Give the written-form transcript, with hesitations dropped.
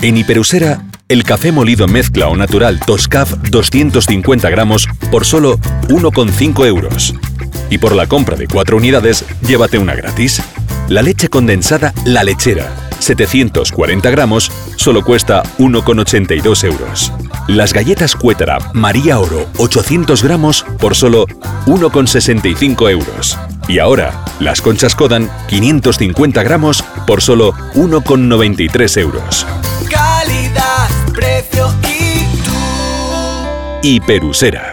En Hiperusera, el café molido mezcla o natural Toscaf 250 gramos por solo 1,5 euros. Y por la compra de 4 unidades, llévate una gratis. La leche condensada La Lechera, 740 gramos, solo cuesta 1,82 euros. Las galletas Cuétara María Oro, 800 gramos, por solo 1,65 euros. Y ahora, las conchas Kodan, 550 gramos, por solo 1,93 euros. Calidad, precio y tú. Hiperusera.